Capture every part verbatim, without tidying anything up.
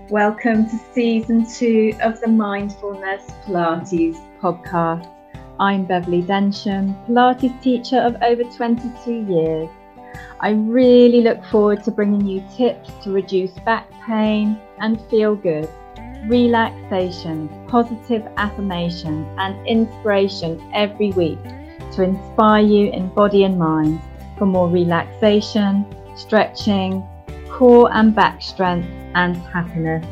Welcome to season two of the Mindfulness Pilates podcast. I'm Beverly Densham, Pilates teacher of over twenty-two years. I really look forward to bringing you tips to reduce back pain and feel good, relaxation, positive affirmation and inspiration every week to inspire you in body and mind for more relaxation, stretching, core and back strength and happiness.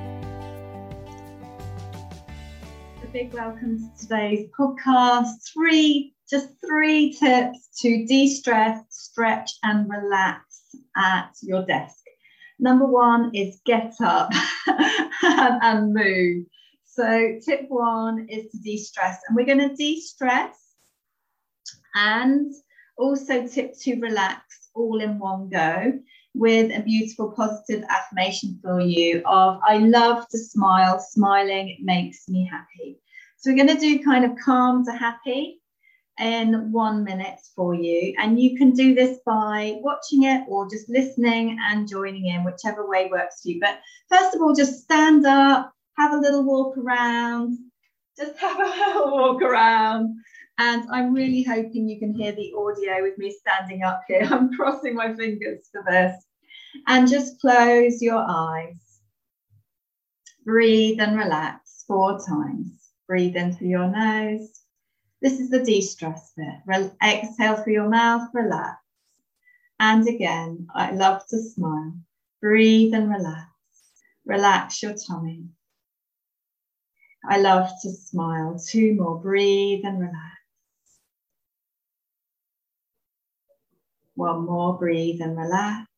A big welcome to today's podcast. Three, just three tips to de-stress, stretch and relax at your desk. Number one is get up and, and move. So tip one is to de-stress, and we're going to de-stress and also tip two, relax all in one go, with a beautiful positive affirmation for you of I love to smile, smiling it makes me happy. So we're going to do kind of calm to happy in one minute for you, and you can do this by watching it or just listening and joining in, whichever way works for you. But first of all, just stand up, have a little walk around, just have a little walk around. And I'm really hoping you can hear the audio with me standing up here. I'm crossing my fingers for this. And just close your eyes. Breathe and relax four times. Breathe in through your nose. This is the de-stress bit. Re- exhale through your mouth, relax. And again, I love to smile. Breathe and relax. Relax your tummy. I love to smile. Two more. Breathe and relax. One more, breathe and relax.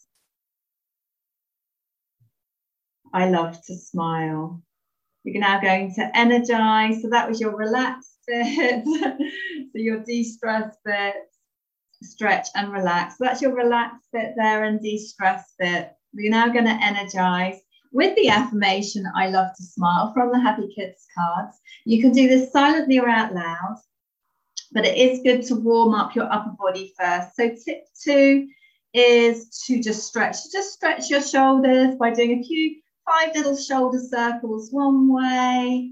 I love to smile. You're now going to energize. So that was your relaxed bit. So your de-stress bit, stretch and relax. So that's your relaxed bit there and de-stress bit. We're now going to energize with the affirmation, I love to smile, from the Happy Kids cards. You can do this silently or out loud, but it is good to warm up your upper body first. So tip two is to just stretch. Just stretch your shoulders by doing a few, five little shoulder circles one way,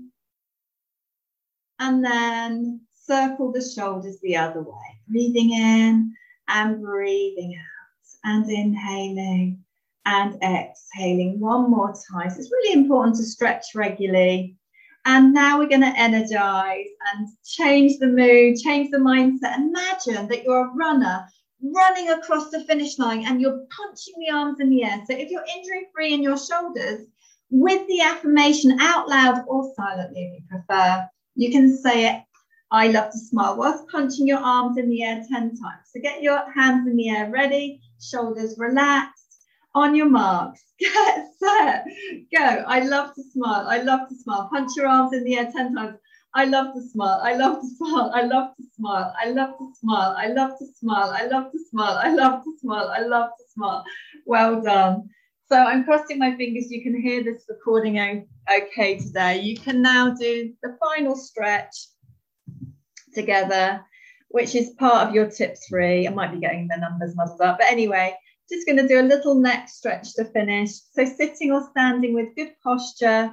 and then circle the shoulders the other way. Breathing in and breathing out, and inhaling and exhaling one more time. So it's really important to stretch regularly. And now we're going to energize and change the mood, change the mindset. Imagine that you're a runner running across the finish line and you're punching the arms in the air. So if you're injury-free in your shoulders, with the affirmation out loud or silently if you prefer, you can say it, I love to smile, whilst punching your arms in the air ten times. So get your hands in the air, ready, shoulders relaxed. On your marks, get set, go. I love to smile. I love to smile. Punch your arms in the air ten times. I love to smile. I love to smile. I love to smile. I love to smile. I love to smile. I love to smile. I love to smile. I love to smile. Well done. So I'm crossing my fingers. You can hear this recording okay today. You can now do the final stretch together, which is part of your tip three. I might be getting the numbers muddled up, but anyway, just going to do a little neck stretch to finish. So sitting or standing with good posture,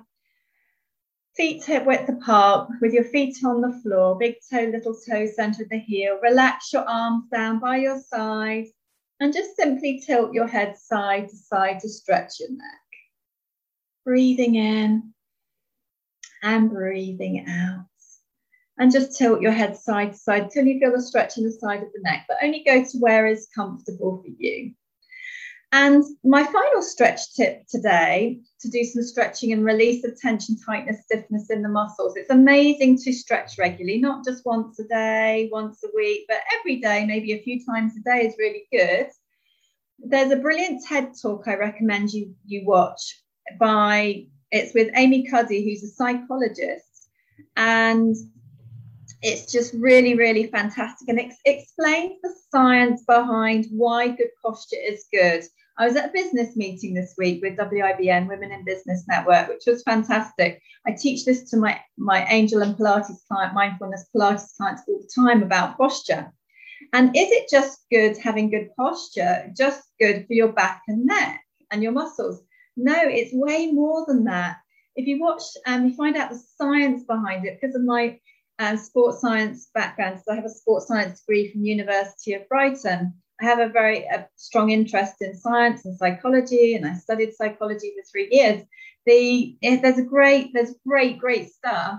feet hip width apart, with your feet on the floor, big toe, little toe, center of the heel. Relax your arms down by your side and just simply tilt your head side to side to stretch your neck. Breathing in and breathing out. And just tilt your head side to side until you feel the stretch in the side of the neck, but only go to where is comfortable for you. And my final stretch tip today, to do some stretching and release of tension, tightness, stiffness in the muscles. It's amazing to stretch regularly, not just once a day, once a week, but every day, maybe a few times a day is really good. There's a brilliant TED talk I recommend you, you watch by, it's with Amy Cuddy, who's a psychologist. And it's just really, really fantastic. And it explains the science behind why good posture is good. I was at a business meeting this week with W I B N, Women in Business Network, which was fantastic. I teach this to my, my Angel and Pilates client, mindfulness Pilates clients all the time about posture. And is it just good having good posture, just good for your back and neck and your muscles? No, it's way more than that. If you watch and um, you find out the science behind it, because of my um, sports science background, so I have a sports science degree from University of Brighton. I have a very a strong interest in science and psychology, and I studied psychology for three years. The it, there's a great there's great great stuff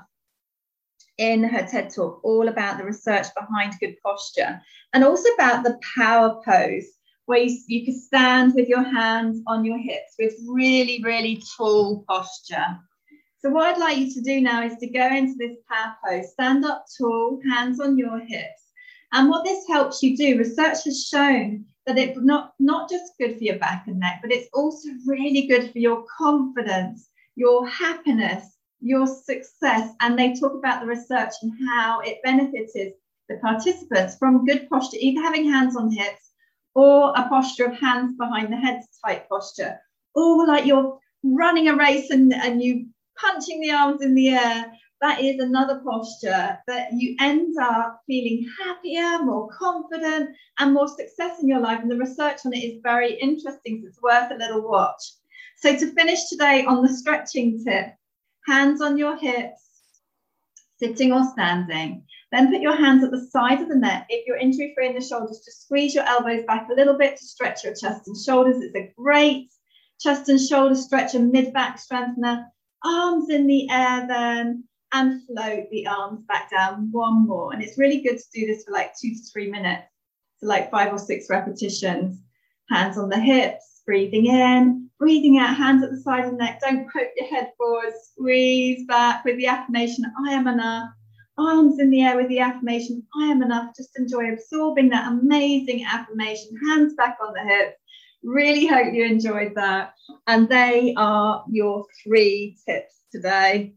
in her TED Talk all about the research behind good posture, and also about the power pose, where you, you can stand with your hands on your hips with really, really tall posture. So what I'd like you to do now is to go into this power pose, stand up tall, hands on your hips. And what this helps you do, research has shown that it's not, not just good for your back and neck, but it's also really good for your confidence, your happiness, your success. And they talk about the research and how it benefited the participants from good posture, either having hands on hips or a posture of hands behind the head type posture, or like you're running a race and, and you punching the arms in the air. That is another posture that you end up feeling happier, more confident, and more success in your life. And the research on it is very interesting, so it's worth a little watch. So to finish today on the stretching tip, hands on your hips, sitting or standing. Then put your hands at the side of the neck. If you're injury free in the shoulders, just squeeze your elbows back a little bit to stretch your chest and shoulders. It's a great chest and shoulder stretcher, mid-back strengthener. Arms in the air then, and float the arms back down. One more. And it's really good to do this for like two to three minutes. So like five or six repetitions. Hands on the hips, breathing in, breathing out, hands at the side of the neck. Don't poke your head forward, squeeze back with the affirmation, I am enough. Arms in the air with the affirmation, I am enough. Just enjoy absorbing that amazing affirmation. Hands back on the hips. Really hope you enjoyed that. And they are your three tips today.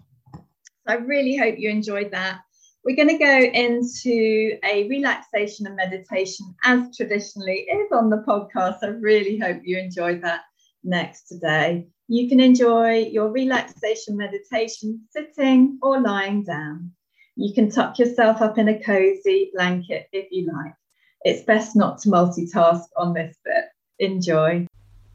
I really hope you enjoyed that. We're going to go into a relaxation and meditation, as traditionally is on the podcast. I really hope you enjoyed that next today. You can enjoy your relaxation meditation sitting or lying down. You can tuck yourself up in a cozy blanket if you like. It's best not to multitask on this bit. Enjoy.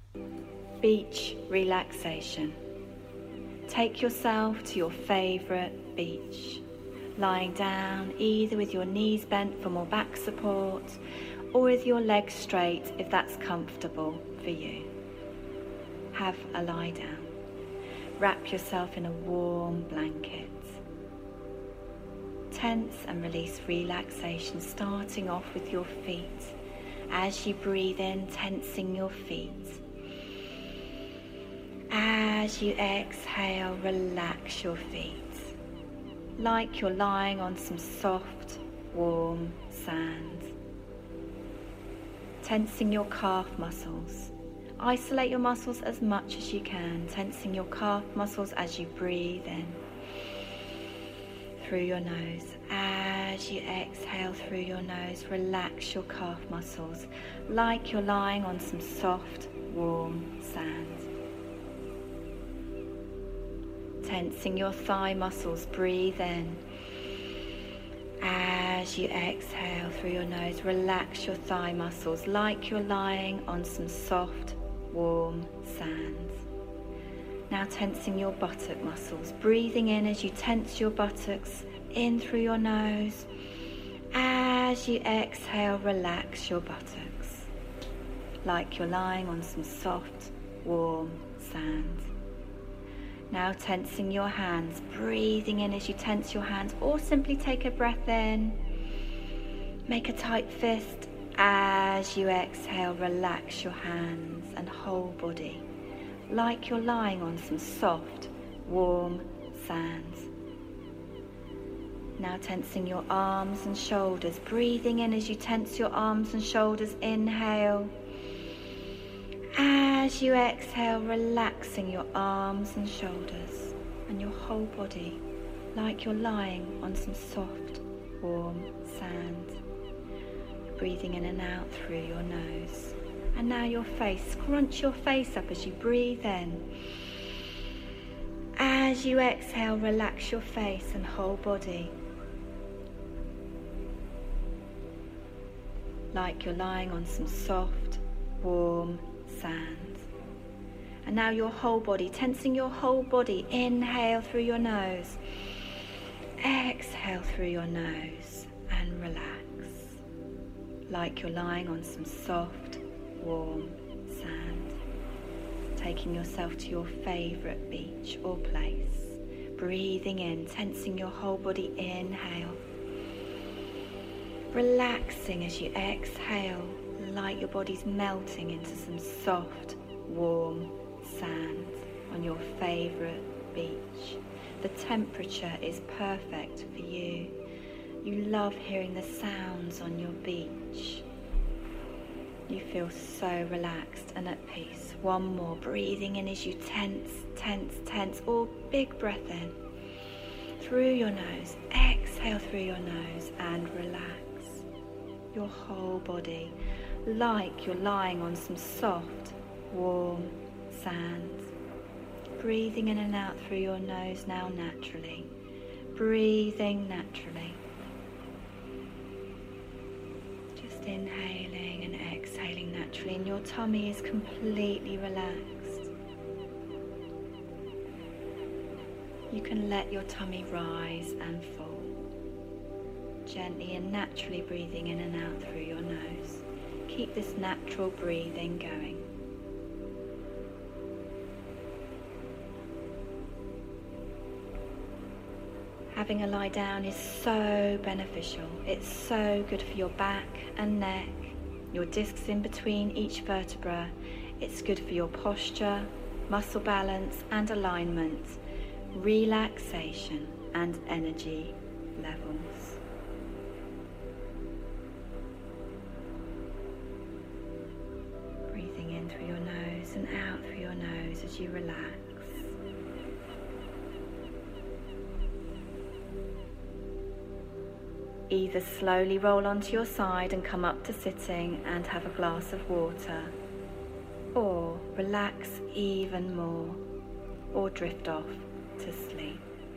Beach relaxation. Take yourself to your favourite beach, lying down either with your knees bent for more back support or with your legs straight if that's comfortable for you. Have a lie down. Wrap yourself in a warm blanket. Tense and release relaxation, starting off with your feet. As you breathe in, tensing your feet. As you exhale, relax your feet, like you're lying on some soft, warm sand. Tensing your calf muscles. Isolate your muscles as much as you can, tensing your calf muscles as you breathe in through your nose. As you exhale through your nose, relax your calf muscles like you're lying on some soft, warm sand. Tensing your thigh muscles, breathe in. As you exhale through your nose, relax your thigh muscles like you're lying on some soft, warm sand. Now tensing your buttock muscles, breathing in as you tense your buttocks in through your nose. As you exhale, relax your buttocks like you're lying on some soft, warm sand. Now tensing your hands, breathing in as you tense your hands, or simply take a breath in. Make a tight fist. As you exhale, relax your hands and whole body like you're lying on some soft, warm sand. Now tensing your arms and shoulders, breathing in as you tense your arms and shoulders. Inhale. As you exhale, relaxing your arms and shoulders and your whole body like you're lying on some soft, warm sand. Breathing in and out through your nose. And now your face, scrunch your face up as you breathe in. As you exhale, relax your face and whole body like you're lying on some soft, warm sand. And now your whole body, tensing your whole body. Inhale through your nose. Exhale through your nose and relax. Like you're lying on some soft, warm sand. Taking yourself to your favourite beach or place. Breathing in, tensing your whole body. Inhale. Relaxing as you exhale, like your body's melting into some soft, warm sand on your favourite beach. The temperature is perfect for you. You love hearing the sounds on your beach. You feel so relaxed and at peace. One more, breathing in as you tense, tense, tense. All big breath in. Through your nose, exhale through your nose and relax. Your whole body, like you're lying on some soft, warm sand. Breathing in and out through your nose now naturally. Breathing naturally. Just inhaling and exhaling naturally, and your tummy is completely relaxed. You can let your tummy rise and fall. Gently and naturally breathing in and out through your nose. Keep this natural breathing going. Having a lie down is so beneficial. It's so good for your back and neck, your discs in between each vertebra. It's good for your posture, muscle balance and alignment, relaxation and energy levels. Breathing in through your nose and out through your nose as you relax. Either slowly roll onto your side and come up to sitting and have a glass of water, or relax even more, or drift off to sleep.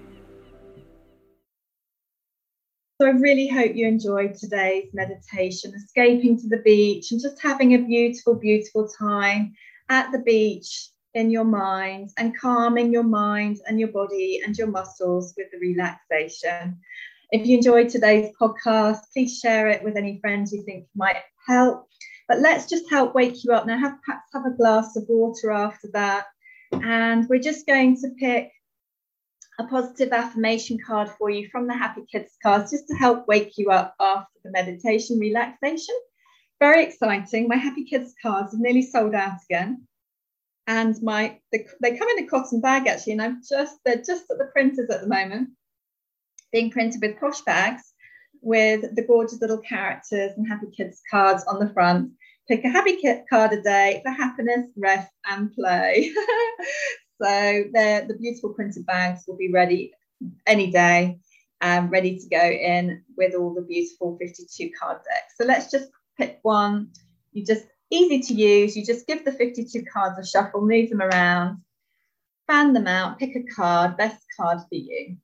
So I really hope you enjoyed today's meditation, escaping to the beach and just having a beautiful, beautiful time at the beach in your mind and calming your mind and your body and your muscles with the relaxation. If you enjoyed today's podcast, please share it with any friends you think might help. But let's just help wake you up now. Have perhaps have a glass of water after that. And we're just going to pick a positive affirmation card for you from the Happy Kids cards, just to help wake you up after the meditation relaxation. Very exciting. My Happy Kids cards have nearly sold out again. And my they, they come in a cotton bag actually, and I'm just they're just at the printers at the moment, being printed with posh bags with the gorgeous little characters and Happy Kids cards on the front. Pick a Happy Kid card a day for happiness, rest and play. So the beautiful printed bags will be ready any day, um, ready to go in with all the beautiful fifty-two card decks. So let's just pick one. You just easy to use. You just give the fifty-two cards a shuffle, move them around, fan them out, pick a card, best card for you.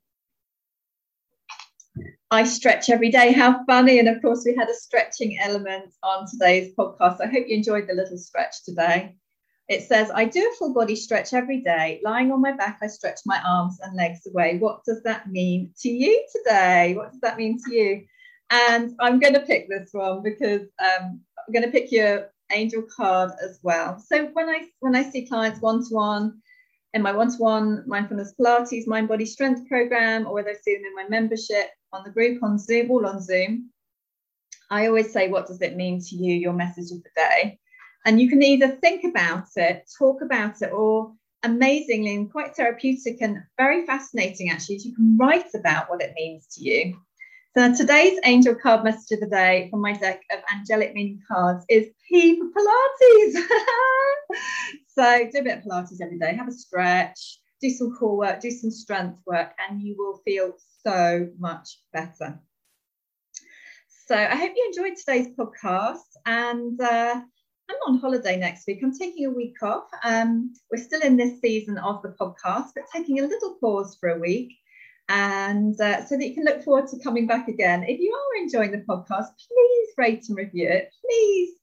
I stretch every day. How funny. And of course, we had a stretching element on today's podcast. I hope you enjoyed the little stretch today. It says, I do a full body stretch every day. Lying on my back, I stretch my arms and legs away. What does that mean to you today? What does that mean to you? And I'm going to pick this one because um, I'm going to pick your angel card as well. So when I when I see clients one-to-one, in my one-to-one mindfulness Pilates mind body strength program, or whether I see them in my membership on the group on Zoom, all on Zoom, I always say, what does it mean to you, your message of the day? And you can either think about it, talk about it, or amazingly and quite therapeutic and very fascinating actually, you can write about what it means to you. So today's angel card message of the day from my deck of angelic meaning cards is P for Pilates. So do a bit of Pilates every day, have a stretch, do some core work, do some strength work, and you will feel so much better. So I hope you enjoyed today's podcast, and uh, I'm on holiday next week. I'm taking a week off. Um, we're still in this season of the podcast, but taking a little pause for a week, and uh, so that you can look forward to coming back again. If you are enjoying the podcast, please rate and review it. Please,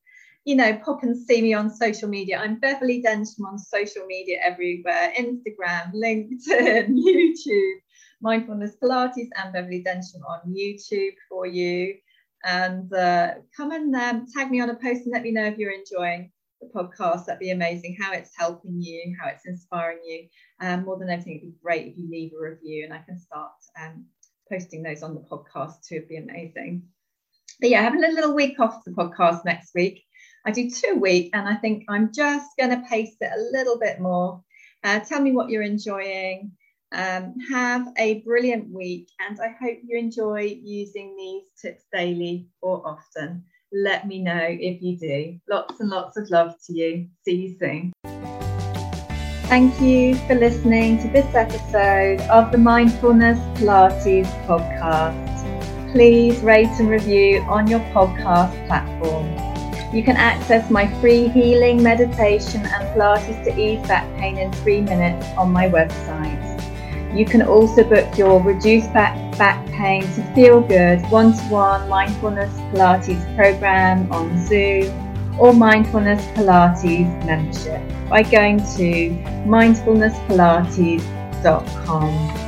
you know, pop and see me on social media. I'm Beverly Densham on social media everywhere: Instagram, LinkedIn, YouTube, Mindfulness Pilates, and Beverly Densham on YouTube for you. And uh, come and um, tag me on a post and let me know if you're enjoying the podcast. That'd be amazing. How it's helping you, how it's inspiring you. Um, more than anything, it'd be great if you leave a review, and I can start um, posting those on the podcast too. It'd be amazing. But yeah, having a little week off the podcast next week. I do two a week, and I think I'm just going to pace it a little bit more. Uh, tell me what you're enjoying. Um, have a brilliant week, and I hope you enjoy using these tips daily or often. Let me know if you do. Lots and lots of love to you. See you soon. Thank you for listening to this episode of the Mindfulness Pilates podcast. Please rate and review on your podcast platform. You can access my free healing meditation and Pilates to ease back pain in three minutes on my website. You can also book your reduced back, back pain to feel good one-to-one Mindfulness Pilates program on Zoom or Mindfulness Pilates membership by going to mindfulness pilates dot com.